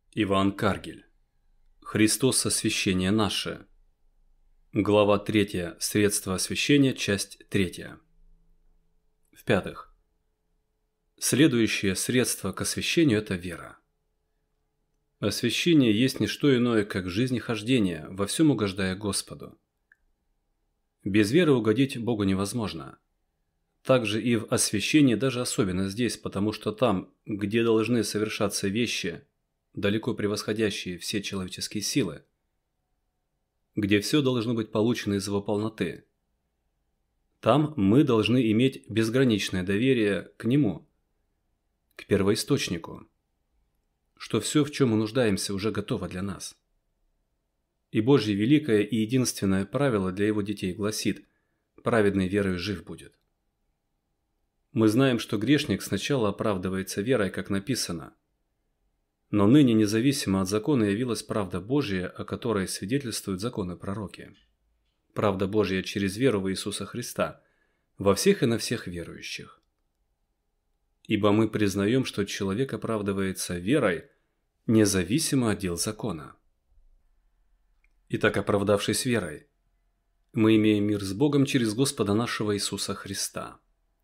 Иван Каргель. Христос освящение наше. Глава 3. Средства освящения. Часть 3. В-пятых. Следующее средство к освящению – это вера. Освящение есть не что иное, как жизнехождение, во всем угождая Господу. Без веры угодить Богу невозможно. Также и в освящении, даже особенно здесь, потому что там, где должны совершаться вещи, далеко превосходящие все человеческие силы, где все должно быть получено из его полноты, там мы должны иметь безграничное доверие к Нему, к первоисточнику, что все, в чем мы нуждаемся, уже готово для нас. И Божье великое и единственное правило для Его детей гласит: праведный верою жив будет. Мы знаем, что грешник сначала оправдывается верой, как написано: но ныне независимо от закона явилась правда Божья, о которой свидетельствуют законы пророки. Правда Божья через веру в Иисуса Христа, во всех и на всех верующих. Ибо мы признаем, что человек оправдывается верой, независимо от дел закона. Итак, оправдавшись верой, мы имеем мир с Богом через Господа нашего Иисуса Христа.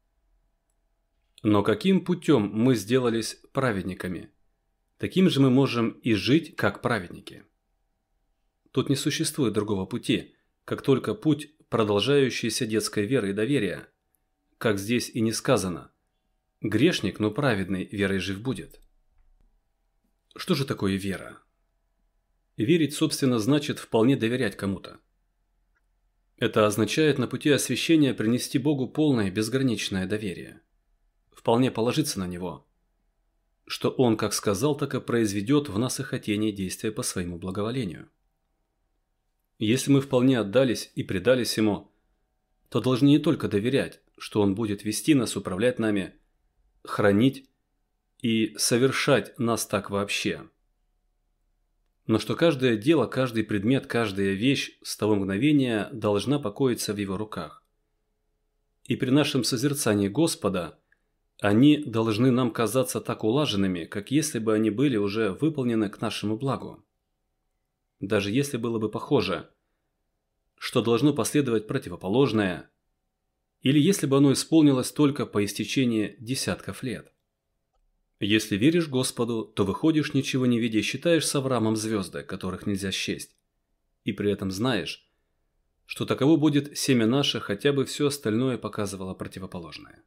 Но каким путем мы сделались праведниками? Таким же мы можем и жить, как праведники. Тут не существует другого пути, как только путь продолжающейся детской веры и доверия, как здесь и не сказано: грешник, но праведный верой жив будет. Что же такое вера? Верить, собственно, значит вполне доверять кому-то. Это означает на пути освящения принести Богу полное безграничное доверие. Вполне положиться на Него, что Он как сказал, так и произведет в нас и хотение действия по своему благоволению. Если мы вполне отдались и предались Ему, то должны не только доверять, что Он будет вести нас, управлять нами, хранить и совершать нас так вообще, но что каждое дело, каждый предмет, каждая вещь с того мгновения должна покоиться в Его руках. И при нашем созерцании Господа они должны нам казаться так улаженными, как если бы они были уже выполнены к нашему благу. Даже если было бы похоже, что должно последовать противоположное, или если бы оно исполнилось только по истечении десятков лет. Если веришь Господу, то выходишь, ничего не видя, и считаешь с Авраамом звезды, которых нельзя счесть, и при этом знаешь, что таково будет семя наше, хотя бы все остальное показывало противоположное.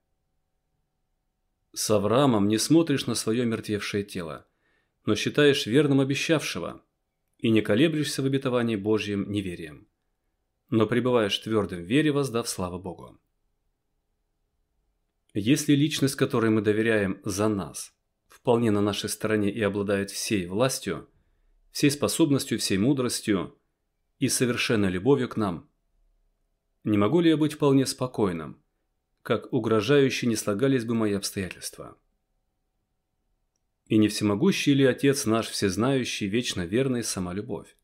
С Авраамом не смотришь на свое мертвевшее тело, но считаешь верным обещавшего, и не колеблешься в обетовании Божьим неверием, но пребываешь твердым в вере, воздав славу Богу. Если личность, которой мы доверяем, за нас, вполне на нашей стороне и обладает всей властью, всей способностью, всей мудростью и совершенной любовью к нам, не могу ли я быть вполне спокойным, как угрожающе не слагались бы мои обстоятельства? И не всемогущий ли Отец наш, всезнающий, вечно верный, сама любовь?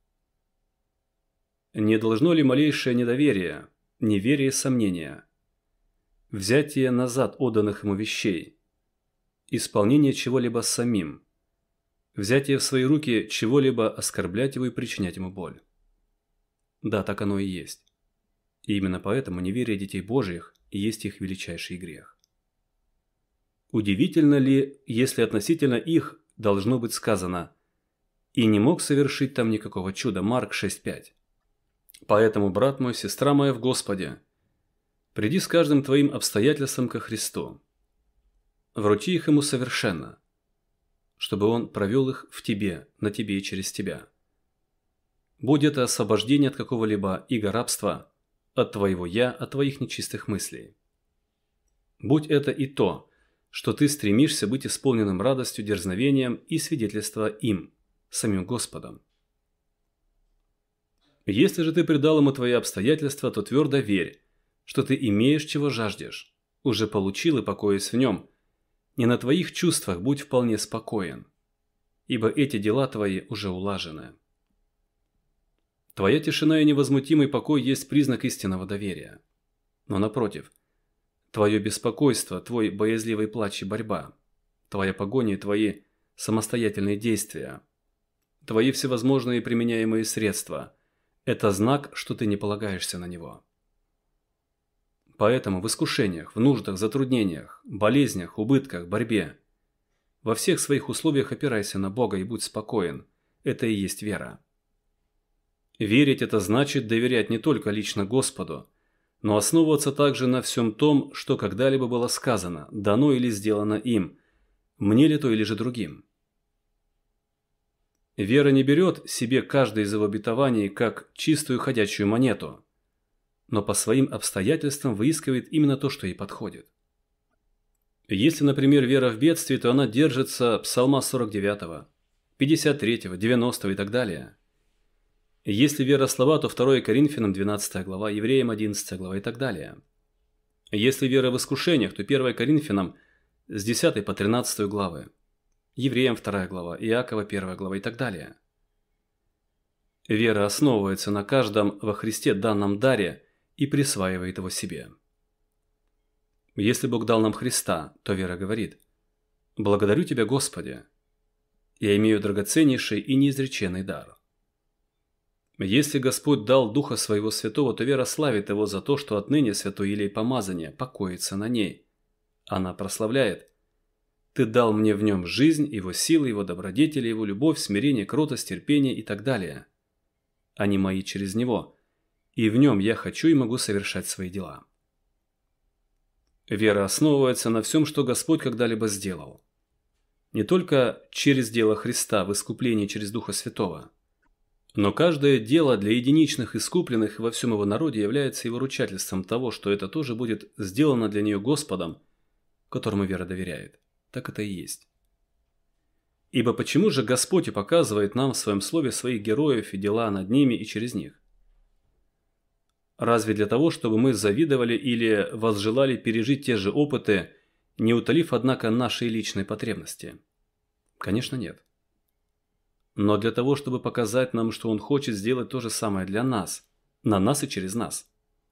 Не должно ли малейшее недоверие, неверие и сомнение, взятие назад отданных Ему вещей, исполнение чего-либо самим, взятие в свои руки чего-либо оскорблять Его и причинять Ему боль? Да, так оно и есть. И именно поэтому неверие детей Божьих и есть их величайший грех. Удивительно ли, если относительно их должно быть сказано: «И не мог совершить там никакого чуда» Марк 6:5. Поэтому, брат мой, сестра моя в Господе, приди с каждым твоим обстоятельством ко Христу, вручи их Ему совершенно, чтобы Он провел их в тебе, на тебе и через тебя. Будь это освобождение от какого-либо иго рабства, от твоего «я», от твоих нечистых мыслей. Будь это и то, что ты стремишься быть исполненным радостью, дерзновением и свидетельства им, самим Господом. Если же ты предал Ему твои обстоятельства, то твердо верь, что ты имеешь, чего жаждешь, уже получил и покоясь в Нем. Не на твоих чувствах будь вполне спокоен, ибо эти дела твои уже улажены. Твоя тишина и невозмутимый покой есть признак истинного доверия. Но напротив, твое беспокойство, твой боязливый плач и борьба, твоя погоня и твои самостоятельные действия твои всевозможные применяемые средства – это знак, что ты не полагаешься на него. Поэтому в искушениях, в нуждах, затруднениях, болезнях, убытках, борьбе во всех своих условиях опирайся на Бога и будь спокоен. Это и есть вера. Верить – это значит доверять не только лично Господу, но основываться также на всем том, что когда-либо было сказано, дано или сделано им, мне ли то или же другим. Вера не берет себе каждое из его обетований как чистую ходячую монету, но по своим обстоятельствам выискивает именно то, что ей подходит. Если, например, вера в бедствии, то она держится Псалма 49, 53, 90 и так далее. Если вера слова, то 2 Коринфянам 12 глава, Евреям 11 глава и так далее. Если вера в искушениях, то 1 Коринфянам с 10 по 13 главы, Евреям 2 глава, Иакова 1 глава и так далее. Вера основывается на каждом во Христе данном даре и присваивает его себе. Если Бог дал нам Христа, то вера говорит: «Благодарю Тебя, Господи, я имею драгоценнейший и неизреченный дар». Если Господь дал Духа Своего Святого, то вера славит Его за то, что отныне святой елей помазания покоится на ней. Она прославляет: «Ты дал мне в нем жизнь, Его силы, Его добродетели, Его любовь, смирение, кротость, терпение» и так далее. Они мои через Него, и в нем я хочу и могу совершать свои дела. Вера основывается на всем, что Господь когда-либо сделал. Не только через дело Христа в искуплении через Духа Святого, но каждое дело для единичных искупленных во всем его народе является его ручательством того, что это тоже будет сделано для нее Господом, которому вера доверяет. Так это и есть. Ибо почему же Господь и показывает нам в своем слове своих героев и дела над ними и через них? Разве для того, чтобы мы завидовали или возжелали пережить те же опыты, не утолив, однако, нашей личной потребности? Конечно, нет. Но для того, чтобы показать нам, что Он хочет сделать то же самое для нас, на нас и через нас.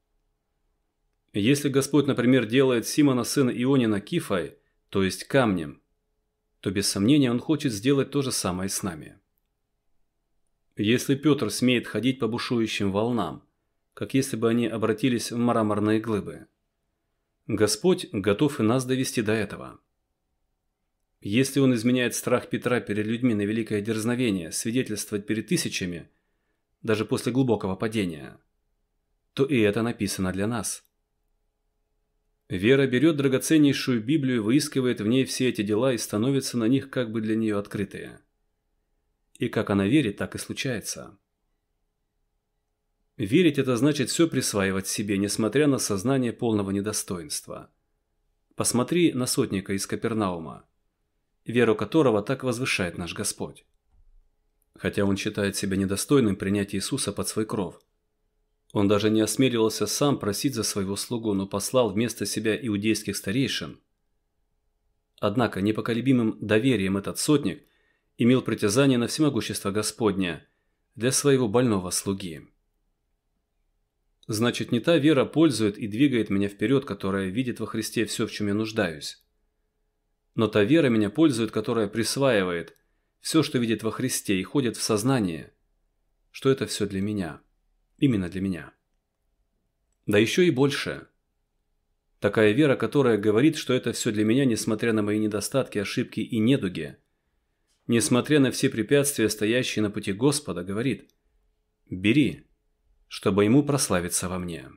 Если Господь, например, делает Симона сына Ионина кифой, то есть камнем, то без сомнения Он хочет сделать то же самое с нами. Если Петр смеет ходить по бушующим волнам, как если бы они обратились в мраморные глыбы, Господь готов и нас довести до этого. Если Он изменяет страх Петра перед людьми на великое дерзновение свидетельствовать перед тысячами, даже после глубокого падения, то и это написано для нас. Вера берет драгоценнейшую Библию, выискивает в ней все эти дела и становится на них как бы для нее открытые. И как она верит, так и случается. Верить – это значит все присваивать себе, несмотря на сознание полного недостоинства. Посмотри на сотника из Капернаума, веру которого так возвышает наш Господь. Хотя он считает себя недостойным принять Иисуса под свой кров. Он даже не осмеливался сам просить за своего слугу, но послал вместо себя иудейских старейшин. Однако непоколебимым доверием этот сотник имел притязание на всемогущество Господня для своего больного слуги. Значит, не та вера пользует и двигает меня вперед, которая видит во Христе все, в чем я нуждаюсь. Но та вера меня пользует, которая присваивает все, что видит во Христе, и ходит в сознание, что это все для меня, именно для меня. Да еще и больше. Такая вера, которая говорит, что это все для меня, несмотря на мои недостатки, ошибки и недуги, несмотря на все препятствия, стоящие на пути Господа, говорит: «Бери, чтобы Ему прославиться во мне».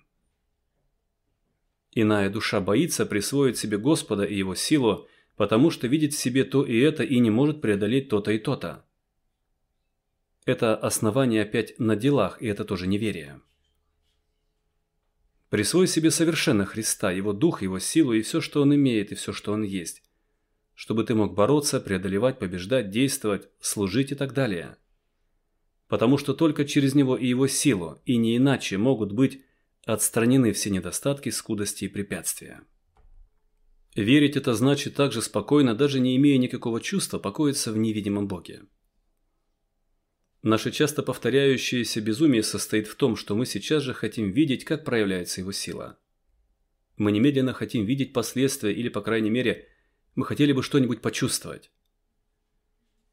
Иная душа боится присвоить себе Господа и Его силу, потому что видит в себе то и это и не может преодолеть то-то и то-то. Это основание опять на делах, и это тоже неверие. Присвой себе совершенно Христа, Его Дух, Его силу и все, что Он имеет, и все, что Он есть, чтобы ты мог бороться, преодолевать, побеждать, действовать, служить и так далее. Потому что только через Него и Его силу, и не иначе, могут быть отстранены все недостатки, скудости и препятствия. Верить – это значит также спокойно, даже не имея никакого чувства, покоиться в невидимом Боге. Наше часто повторяющееся безумие состоит в том, что мы сейчас же хотим видеть, как проявляется Его сила. Мы немедленно хотим видеть последствия или, по крайней мере, мы хотели бы что-нибудь почувствовать.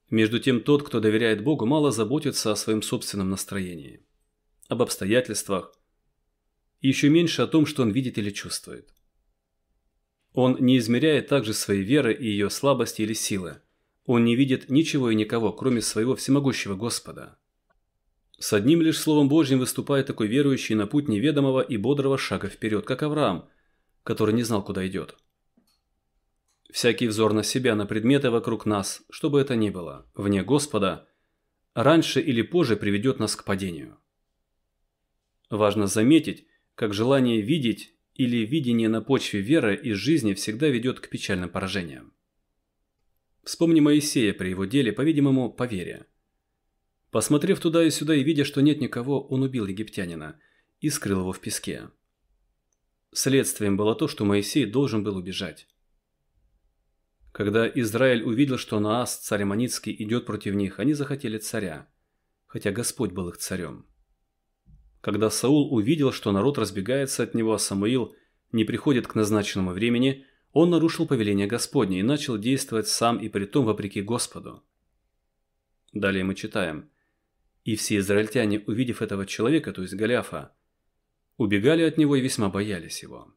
Между тем тот, кто доверяет Богу, мало заботится о своем собственном настроении, об обстоятельствах, и еще меньше о том, что он видит или чувствует. Он не измеряет также своей веры и ее слабости или силы. Он не видит ничего и никого, кроме своего всемогущего Господа. С одним лишь Словом Божьим выступает такой верующий на путь неведомого и бодрого шага вперед, как Авраам, который не знал, куда идет. Всякий взор на себя, на предметы вокруг нас, что бы это ни было, вне Господа, раньше или позже приведет нас к падению. Важно заметить, как желание видеть или видение на почве веры из жизни всегда ведет к печальным поражениям. Вспомни Моисея при его деле, по-видимому, по вере. Посмотрев туда и сюда и видя, что нет никого, он убил египтянина и скрыл его в песке. Следствием было то, что Моисей должен был убежать. Когда Израиль увидел, что Наас, царь Аммонитский, идет против них, они захотели царя, хотя Господь был их царем. Когда Саул увидел, что народ разбегается от него, а Самуил не приходит к назначенному времени, он нарушил повеление Господне и начал действовать сам и притом вопреки Господу. Далее мы читаем: «И все израильтяне, увидев этого человека, то есть Голиафа, убегали от него и весьма боялись его».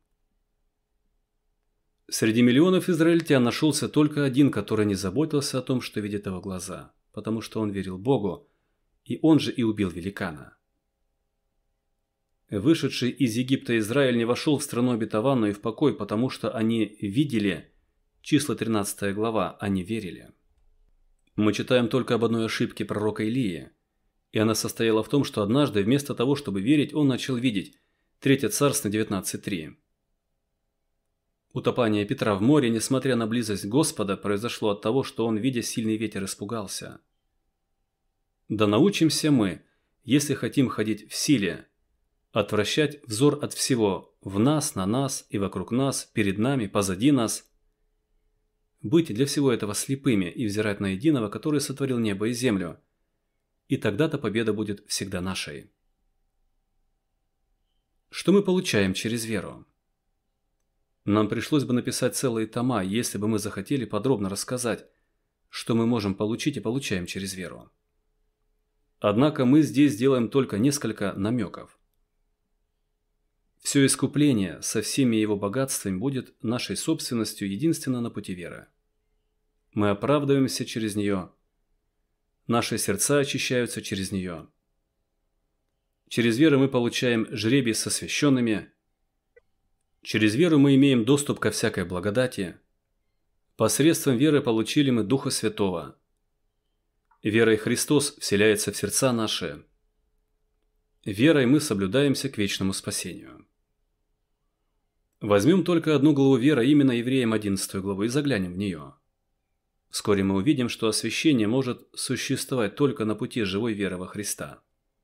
Среди миллионов израильтян нашелся только один, который не заботился о том, что видит его глаза, потому что он верил Богу, и он же и убил великана. Вышедший из Египта Израиль не вошел в страну обетованную и в покой, потому что они видели, числа 13 глава, они верили. Мы читаем только об одной ошибке пророка Илии, и она состояла в том, что однажды вместо того, чтобы верить, он начал видеть. 3 Царств 19:3. Утопание Петра в море, несмотря на близость Господа, произошло от того, что он, видя сильный ветер, испугался. Да научимся мы, если хотим ходить в силе, отвращать взор от всего в нас, на нас и вокруг нас, перед нами, позади нас, быть для всего этого слепыми и взирать на единого, который сотворил небо и землю, и тогда-то победа будет всегда нашей. Что мы получаем через веру? Нам пришлось бы написать целые тома, если бы мы захотели подробно рассказать, что мы можем получить и получаем через веру. Однако мы здесь делаем только несколько намеков. Все искупление со всеми его богатствами будет нашей собственностью единственно на пути веры. Мы оправдываемся через нее. Наши сердца очищаются через нее. Через веру мы получаем жребий со священными. Через веру мы имеем доступ ко всякой благодати. Посредством веры получили мы Духа Святого. Верой Христос вселяется в сердца наши. Верой мы соблюдаемся к вечному спасению. Возьмем только одну главу веры, именно Евреям 11 главу, и заглянем в нее. Вскоре мы увидим, что освящение может существовать только на пути живой веры во Христа.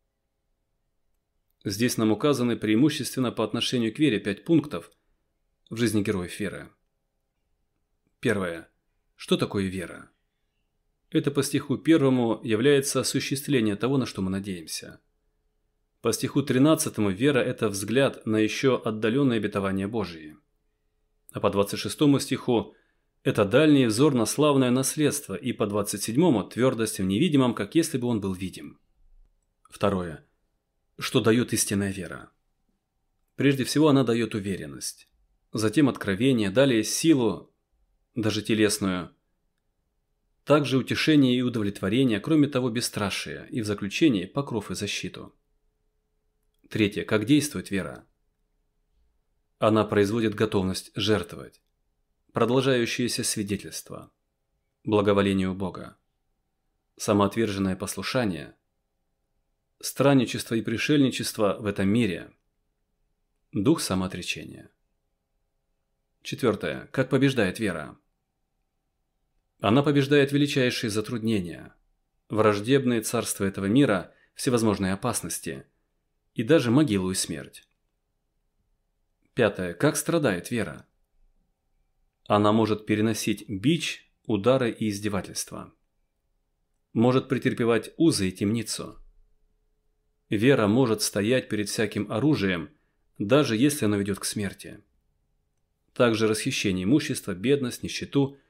Здесь нам указаны преимущественно по отношению к вере 5 пунктов в жизни героев веры. Первое. Что такое вера? Это по стиху 1 является осуществление того, на что мы надеемся. По стиху 13 вера – это взгляд на еще отдаленные обетования Божьи. А по 26 стиху – это дальний взор на славное наследство, и по 27 – твердость в невидимом, как если бы он был видим. Второе. Что дает истинная вера? Прежде всего, она дает уверенность. Затем откровение, далее силу, даже телесную. Также утешение и удовлетворение, кроме того, бесстрашие, и в заключении покров и защиту. Третье. Как действует вера? Она производит готовность жертвовать, продолжающееся свидетельство, благоволению Бога, самоотверженное послушание, странничество и пришельничество в этом мире, дух самоотречения. Четвертое. Как побеждает вера? Она побеждает величайшие затруднения, враждебные царства этого мира, всевозможные опасности и даже могилу и смерть. Пятое. Как страдает вера? Она может переносить бич, удары и издевательства. Может претерпевать узы и темницу. Вера может стоять перед всяким оружием, даже если оно ведет к смерти. Также расхищение имущества, бедность, нищету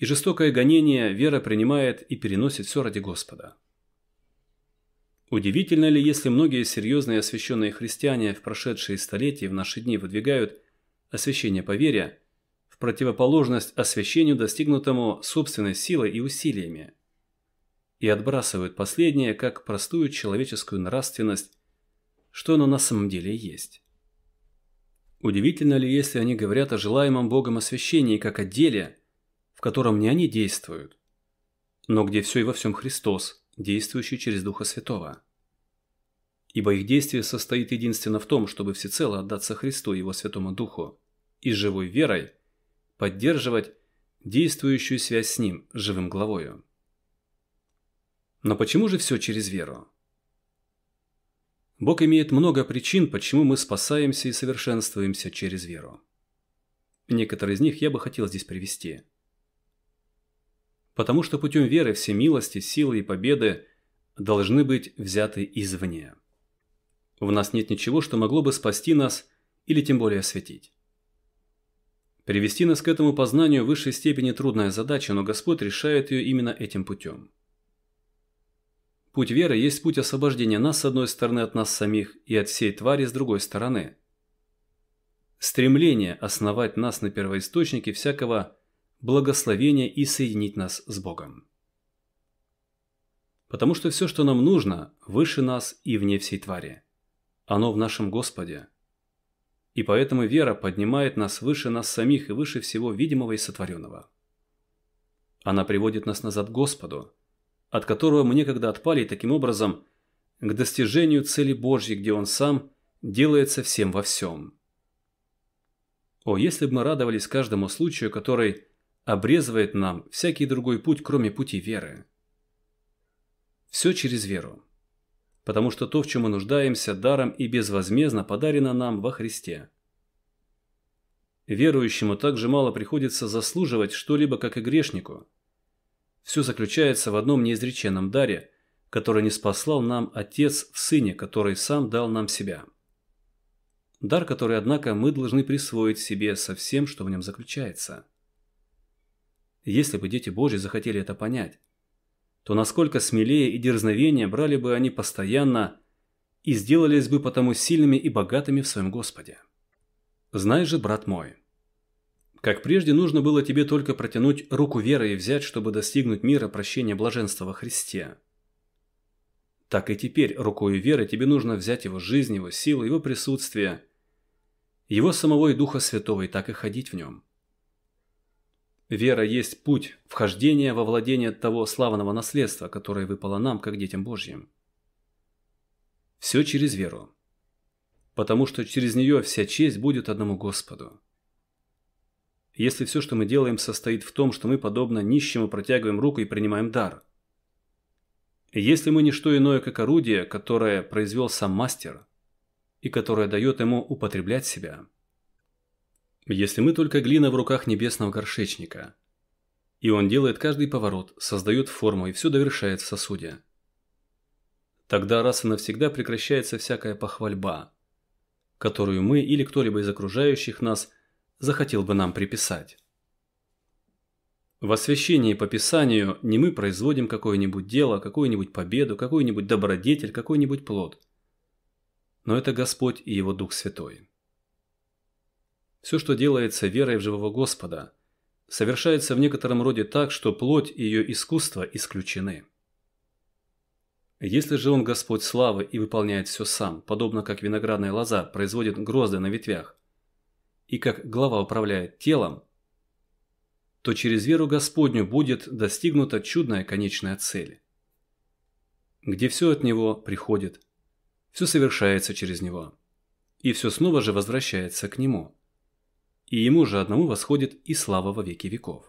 и жестокое гонение вера принимает и переносит все ради Господа. Удивительно ли, если многие серьезные освященные христиане в прошедшие столетия в наши дни выдвигают освящение по вере в противоположность освящению, достигнутому собственной силой и усилиями, и отбрасывают последнее как простую человеческую нравственность, что оно на самом деле есть. Удивительно ли, если они говорят о желаемом Богом освящении как о деле, в котором не они действуют, но где все и во всем Христос, действующий через Духа Святого. Ибо их действие состоит единственно в том, чтобы всецело отдаться Христу и Его Святому Духу и живой верой поддерживать действующую связь с Ним, живым главою. Но почему же все через веру? Бог имеет много причин, почему мы спасаемся и совершенствуемся через веру. Некоторые из них я бы хотел здесь привести. Потому что путем веры все милости, силы и победы должны быть взяты извне. В нас нет ничего, что могло бы спасти нас или тем более освятить. Привести нас к этому познанию в высшей степени трудная задача, но Господь решает ее именно этим путем. Путь веры есть путь освобождения нас с одной стороны от нас самих и от всей твари с другой стороны. Стремление основать нас на первоисточнике всякого благословения и соединить нас с Богом. Потому что все, что нам нужно, выше нас и вне всей твари. Оно в нашем Господе. И поэтому вера поднимает нас выше нас самих и выше всего видимого и сотворенного. Она приводит нас назад к Господу, от которого мы некогда отпали, и таким образом к достижению цели Божьей, где Он сам делается всем во всем. О, если бы мы радовались каждому случаю, который обрезывает нам всякий другой путь, кроме пути веры. Все через веру. Потому что то, в чем мы нуждаемся, даром и безвозмездно подарено нам во Христе. Верующему также мало приходится заслуживать что-либо, как и грешнику. Все заключается в одном неизреченном даре, который ниспослал нам Отец в Сыне, который сам дал нам себя. Дар, который, однако, мы должны присвоить себе со всем, что в нем заключается. Если бы дети Божьи захотели это понять, то насколько смелее и дерзновение брали бы они постоянно и сделались бы потому сильными и богатыми в своем Господе. Знай же, брат мой, как прежде нужно было тебе только протянуть руку веры и взять, чтобы достигнуть мира, прощения, блаженства во Христе, так и теперь рукою веры тебе нужно взять Его жизнь, Его силу, Его присутствие, Его самого и Духа Святого, и так и ходить в Нем. Вера есть путь вхождения во владение того славного наследства, которое выпало нам, как детям Божьим. Все через веру, потому что через нее вся честь будет одному Господу. Если все, что мы делаем, состоит в том, что мы, подобно нищему, протягиваем руку и принимаем дар, если мы не что иное, как орудие, которое произвел сам мастер и которое дает ему употреблять себя, если мы только глина в руках небесного горшечника, и он делает каждый поворот, создает форму и все довершает в сосуде, тогда раз и навсегда прекращается всякая похвальба, которую мы или кто-либо из окружающих нас захотел бы нам приписать. В освящении по Писанию не мы производим какое-нибудь дело, какую-нибудь победу, какой-нибудь добродетель, какой-нибудь плод, но это Господь и Его Дух Святой. Все, что делается верой в живого Господа, совершается в некотором роде так, что плоть и ее искусство исключены. Если же Он Господь славы и выполняет все сам, подобно как виноградная лоза производит грозды на ветвях, и как глава управляет телом, то через веру Господню будет достигнута чудная конечная цель, где все от Него приходит, все совершается через Него, и все снова же возвращается к Нему, и Ему же одному восходит и слава во веки веков.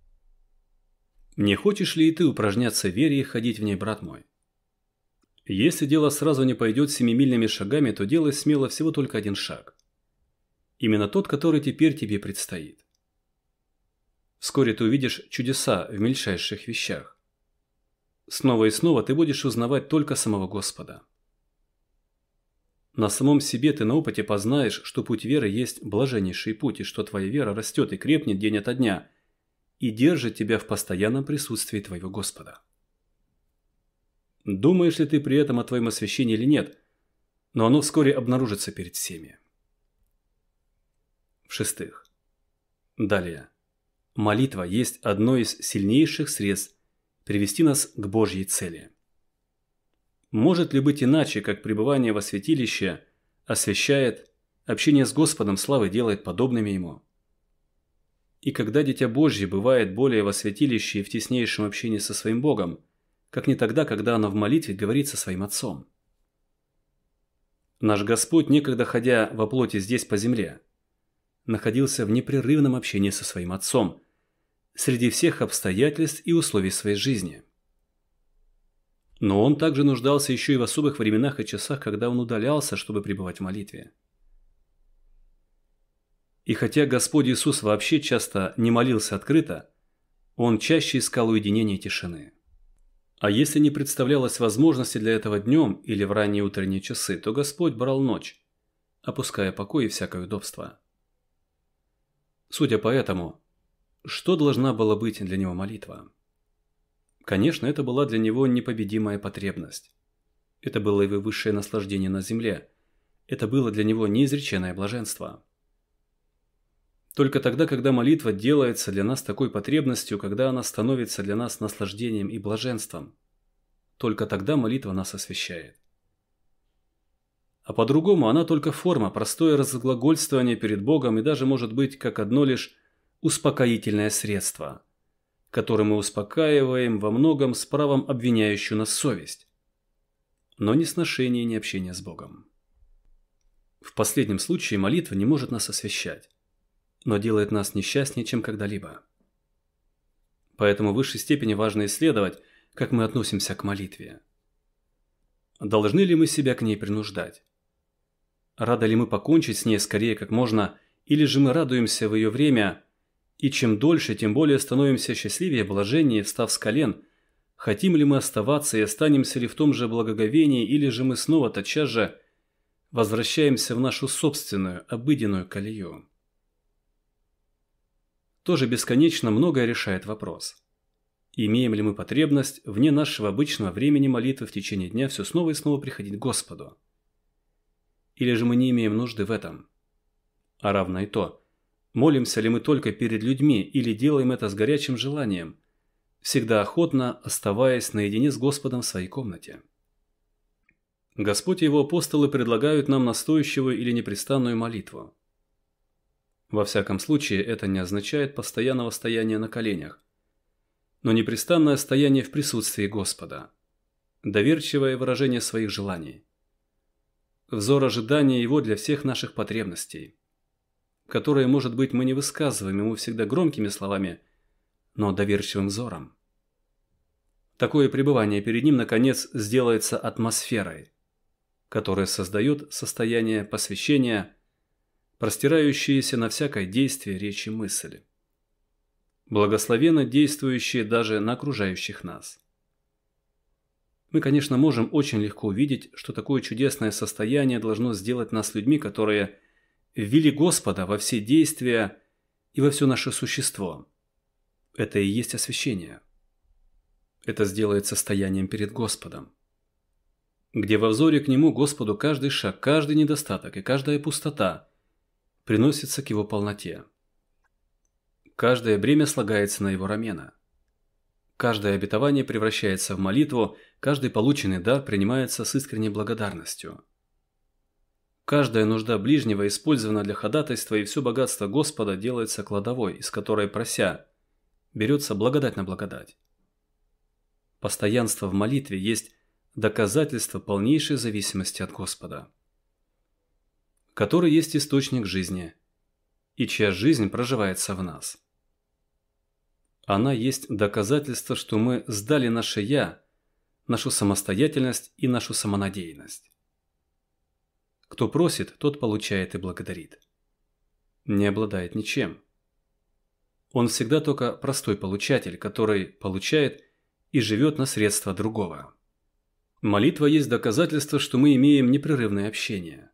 Не хочешь ли и ты упражняться в вере и ходить в ней, брат мой? Если дело сразу не пойдет семимильными шагами, то делай смело всего только один шаг. Именно тот, который теперь тебе предстоит. Вскоре ты увидишь чудеса в мельчайших вещах. Снова и снова ты будешь узнавать только самого Господа. На самом себе ты на опыте познаешь, что путь веры есть блаженнейший путь, и что твоя вера растет и крепнет день ото дня, и держит тебя в постоянном присутствии твоего Господа. Думаешь ли ты при этом о твоем освящении или нет, но оно вскоре обнаружится перед всеми. В-шестых. Далее. Молитва есть одно из сильнейших средств привести нас к Божьей цели. Может ли быть иначе, как пребывание во святилище освящает, общение с Господом славы делает подобными Ему? И когда Дитя Божье бывает более во святилище и в теснейшем общении со своим Богом, как не тогда, когда оно в молитве говорит со своим Отцом. Наш Господь, некогда ходя во плоти здесь по земле, находился в непрерывном общении со своим Отцом среди всех обстоятельств и условий своей жизни. Но Он также нуждался еще и в особых временах и часах, когда Он удалялся, чтобы пребывать в молитве. И хотя Господь Иисус вообще часто не молился открыто, Он чаще искал уединения и тишины. А если не представлялось возможности для этого днем или в ранние утренние часы, то Господь брал ночь, опуская покой и всякое удобство. Судя по этому, что должна была быть для Него молитва? Конечно, это была для Него непобедимая потребность. Это было Его высшее наслаждение на земле. Это было для Него неизреченное блаженство. Только тогда, когда молитва делается для нас такой потребностью, когда она становится для нас наслаждением и блаженством, только тогда молитва нас освящает. А по-другому она только форма, простое разглагольствование перед Богом и даже может быть как одно лишь успокоительное средство, которым мы успокаиваем во многом с правом обвиняющую нас совесть, но не сношение и не общение с Богом. В последнем случае молитва не может нас освящать, но делает нас несчастнее, чем когда-либо. Поэтому в высшей степени важно исследовать, как мы относимся к молитве. Должны ли мы себя к ней принуждать? Рады ли мы покончить с ней скорее как можно, или же мы радуемся в ее время, и чем дольше, тем более становимся счастливее, блаженнее, встав с колен? Хотим ли мы оставаться и останемся ли в том же благоговении, или же мы снова тотчас же возвращаемся в нашу собственную, обыденную колею? Тоже бесконечно многое решает вопрос. Имеем ли мы потребность вне нашего обычного времени молитвы в течение дня все снова и снова приходить к Господу? Или же мы не имеем нужды в этом? А равно и то, молимся ли мы только перед людьми или делаем это с горячим желанием, всегда охотно оставаясь наедине с Господом в своей комнате? Господь и Его апостолы предлагают нам настойчивую или непрестанную молитву. Во всяком случае, это не означает постоянного стояния на коленях, но непрестанное стояние в присутствии Господа, доверчивое выражение своих желаний, взор ожидания Его для всех наших потребностей, которые, может быть, мы не высказываем Ему всегда громкими словами, но доверчивым взором. Такое пребывание перед Ним, наконец, сделается атмосферой, которая создает состояние посвящения, простирающиеся на всякое действие, речь и мысль, благословенно действующие даже на окружающих нас. Мы, конечно, можем очень легко увидеть, что такое чудесное состояние должно сделать нас людьми, которые ввели Господа во все действия и во все наше существо. Это и есть освящение. Это сделает состоянием перед Господом, где во взоре к Нему Господу каждый шаг, каждый недостаток и каждая пустота приносится к Его полноте. Каждое бремя слагается на Его рамена. Каждое обетование превращается в молитву, каждый полученный дар принимается с искренней благодарностью. Каждая нужда ближнего использована для ходатайства, и все богатство Господа делается кладовой, из которой, прося, берется благодать на благодать. Постоянство в молитве есть доказательство полнейшей зависимости от Господа, который есть источник жизни, и чья жизнь проживается в нас. Она есть доказательство, что мы сдали наше «я», нашу самостоятельность и нашу самонадеянность. Кто просит, тот получает и благодарит. Не обладает ничем. Он всегда только простой получатель, который получает и живет на средства другого. Молитва есть доказательство, что мы имеем непрерывное общение.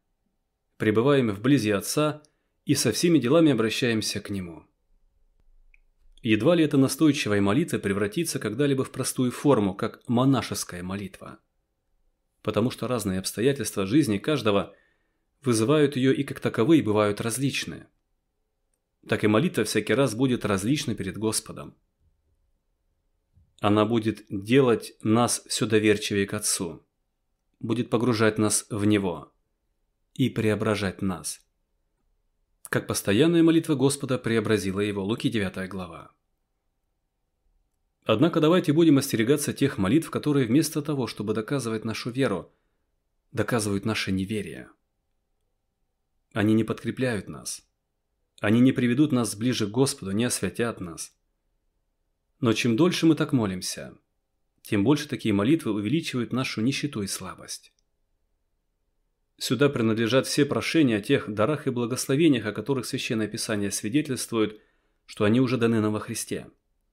Пребываем вблизи Отца и со всеми делами обращаемся к Нему. Едва ли эта настойчивая молитва превратится когда-либо в простую форму, как монашеская молитва. Потому что разные обстоятельства жизни каждого вызывают ее и как таковые бывают различные. Так и молитва всякий раз будет различна перед Господом. Она будет делать нас все доверчивее к Отцу, будет погружать нас в Него и преображать нас. Как постоянная молитва Господа преобразила его. Луки 9 глава. Однако давайте будем остерегаться тех молитв, которые вместо того, чтобы доказывать нашу веру, доказывают наше неверие. Они не подкрепляют нас. Они не приведут нас ближе к Господу, не освятят нас. Но чем дольше мы так молимся, тем больше такие молитвы увеличивают нашу нищету и слабость. Сюда принадлежат все прошения о тех дарах и благословениях, о которых Священное Писание свидетельствует, что они уже даны нам во Христе.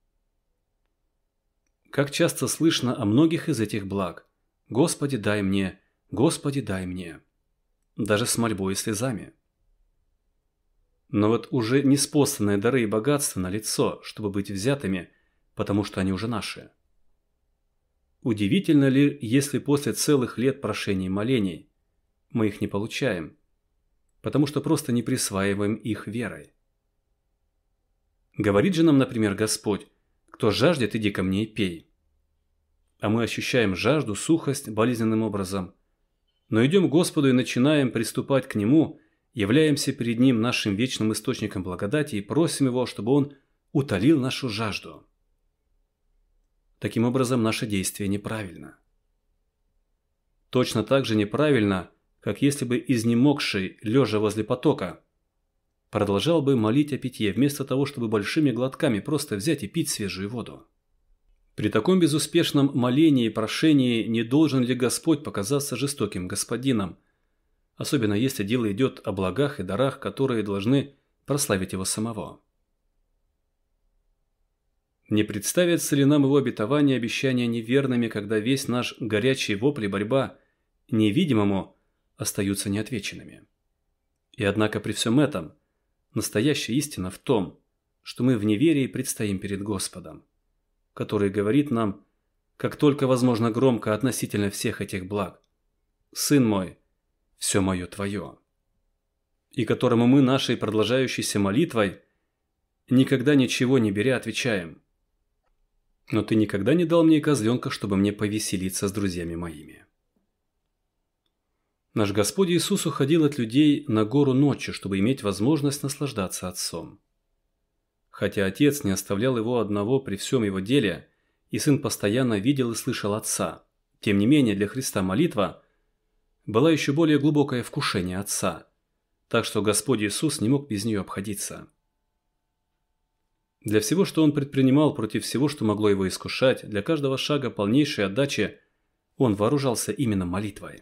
Как часто слышно о многих из этих благ: «Господи, дай мне! Господи, дай мне!» Даже с мольбой и слезами. Но вот уже неспосланные дары и богатства налицо, чтобы быть взятыми, потому что они уже наши. Удивительно ли, если после целых лет прошений и молений мы их не получаем, потому что просто не присваиваем их верой? Говорит же нам, например, Господь: «Кто жаждет, иди ко мне и пей». А мы ощущаем жажду, сухость болезненным образом, но идем к Господу и начинаем приступать к Нему, являемся перед Ним нашим вечным источником благодати и просим Его, чтобы Он утолил нашу жажду. Таким образом, наше действие неправильно. Точно так же неправильно, как если бы изнемогший, лежа возле потока, продолжал бы молить о питье, вместо того, чтобы большими глотками просто взять и пить свежую воду. При таком безуспешном молении и прошении не должен ли Господь показаться жестоким господином, особенно если дело идет о благах и дарах, которые должны прославить Его самого? Не представятся ли нам Его обетования и обещания неверными, когда весь наш горячий вопль и борьба невидимому остаются неотвеченными? И однако при всем этом настоящая истина в том, что мы в неверии предстоим перед Господом, который говорит нам, как только возможно громко относительно всех этих благ: «Сын мой, все мое твое», и которому мы нашей продолжающейся молитвой, никогда ничего не беря, отвечаем: «Но ты никогда не дал мне козленка, чтобы мне повеселиться с друзьями моими». Наш Господь Иисус уходил от людей на гору ночью, чтобы иметь возможность наслаждаться Отцом. Хотя Отец не оставлял Его одного при всем Его деле, и Сын постоянно видел и слышал Отца, тем не менее для Христа молитва была еще более глубокое вкушение Отца, так что Господь Иисус не мог без нее обходиться. Для всего, что Он предпринимал против всего, что могло Его искушать, для каждого шага полнейшей отдачи, Он вооружался именно молитвой.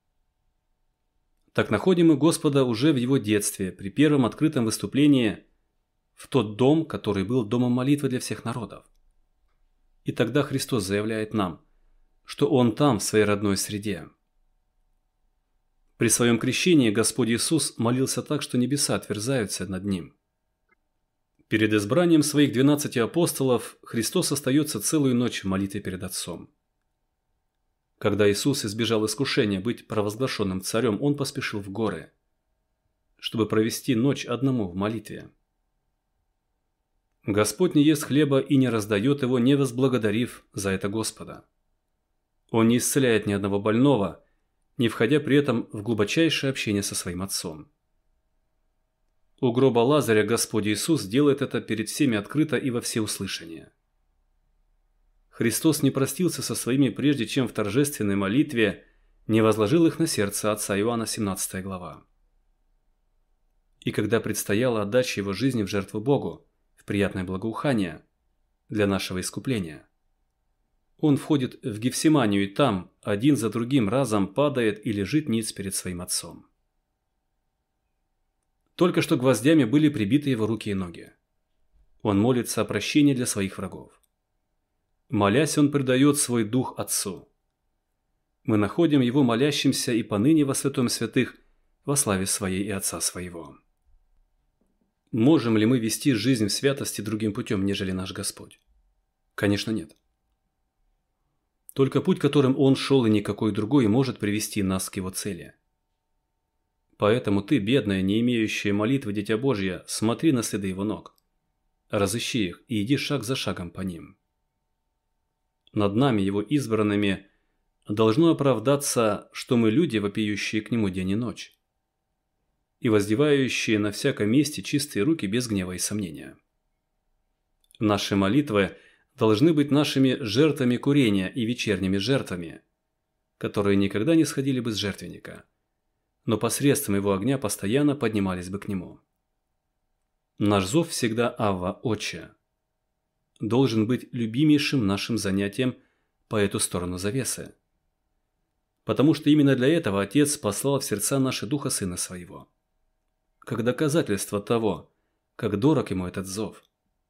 Так находим мы Господа уже в Его детстве, при первом открытом выступлении в тот дом, который был домом молитвы для всех народов. И тогда Христос заявляет нам, что Он там, в своей родной среде. При своем крещении Господь Иисус молился так, что небеса отверзаются над Ним. Перед избранием своих 12 апостолов Христос остается целую ночь в молитве перед Отцом. Когда Иисус избежал искушения быть провозглашенным царем, Он поспешил в горы, чтобы провести ночь одному в молитве. Господь не ест хлеба и не раздает его, не возблагодарив за это Господа. Он не исцеляет ни одного больного, не входя при этом в глубочайшее общение со своим Отцом. У гроба Лазаря Господь Иисус делает это перед всеми открыто и во всеуслышание. Христос не простился со своими, прежде чем в торжественной молитве не возложил их на сердце Отца. Иоанна 17 глава. И когда предстояла отдача Его жизни в жертву Богу, в приятное благоухание для нашего искупления, Он входит в Гефсиманию и там, один за другим разом падает и лежит ниц перед своим Отцом. Только что гвоздями были прибиты Его руки и ноги. Он молится о прощении для своих врагов. Молясь, Он предает свой дух Отцу. Мы находим Его молящимся и поныне во святом святых во славе Своей и Отца Своего. Можем ли мы вести жизнь в святости другим путем, нежели наш Господь? Конечно, нет. Только путь, которым Он шел, и никакой другой, может привести нас к Его цели. Поэтому ты, бедная, не имеющая молитвы, Дитя Божье, смотри на следы Его ног. Разыщи их и иди шаг за шагом по ним. Над нами, Его избранными, должно оправдаться, что мы люди, вопиющие к Нему день и ночь, и воздевающие на всяком месте чистые руки без гнева и сомнения. Наши молитвы должны быть нашими жертвами курения и вечерними жертвами, которые никогда не сходили бы с жертвенника, но посредством его огня постоянно поднимались бы к нему. Наш зов всегда «Авва, Отче» должен быть любимейшим нашим занятием по эту сторону завесы, потому что именно для этого Отец послал в сердца наши Духа Сына Своего, как доказательство того, как дорог Ему этот зов.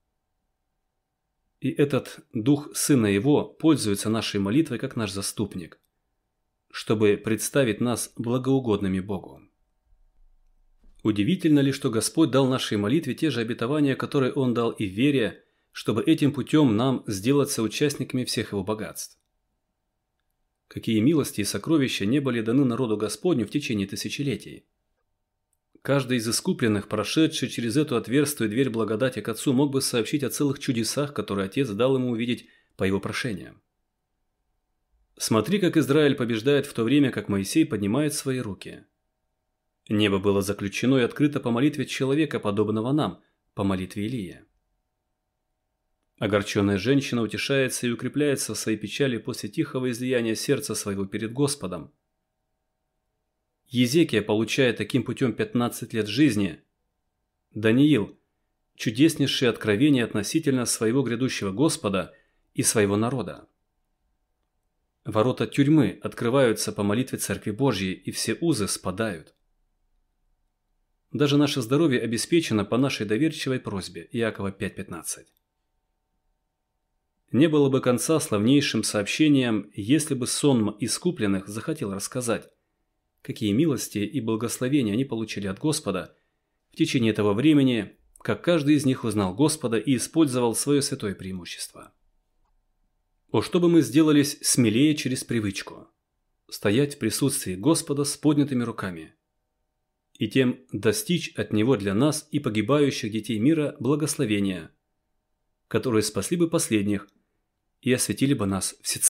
И этот Дух Сына Его пользуется нашей молитвой как наш заступник, чтобы представить нас благоугодными Богу. Удивительно ли, что Господь дал нашей молитве те же обетования, которые Он дал и в вере, чтобы этим путем нам сделаться участниками всех Его богатств? Какие милости и сокровища не были даны народу Господню в течение тысячелетий? Каждый из искупленных, прошедший через эту отверстую дверь благодати к Отцу, мог бы сообщить о целых чудесах, которые Отец дал ему увидеть по его прошениям. Смотри, как Израиль побеждает в то время, как Моисей поднимает свои руки. Небо было заключено и открыто по молитве человека, подобного нам, по молитве Илии. Огорченная женщина утешается и укрепляется в своей печали после тихого излияния сердца своего перед Господом. Езекия получает таким путем 15 лет жизни. Даниил – чудеснейшие откровения относительно своего грядущего Господа и своего народа. Ворота тюрьмы открываются по молитве Церкви Божьей, и все узы спадают. Даже наше здоровье обеспечено по нашей доверчивой просьбе. Иакова 5:15. Не было бы конца славнейшим сообщениям, если бы сонм искупленных захотел рассказать, какие милости и благословения они получили от Господа в течение этого времени, как каждый из них узнал Господа и использовал свое святое преимущество. О, чтобы мы сделались смелее через привычку, стоять в присутствии Господа с поднятыми руками, и тем достичь от Него для нас и погибающих детей мира благословения, которые спасли бы последних и осветили бы нас всецело.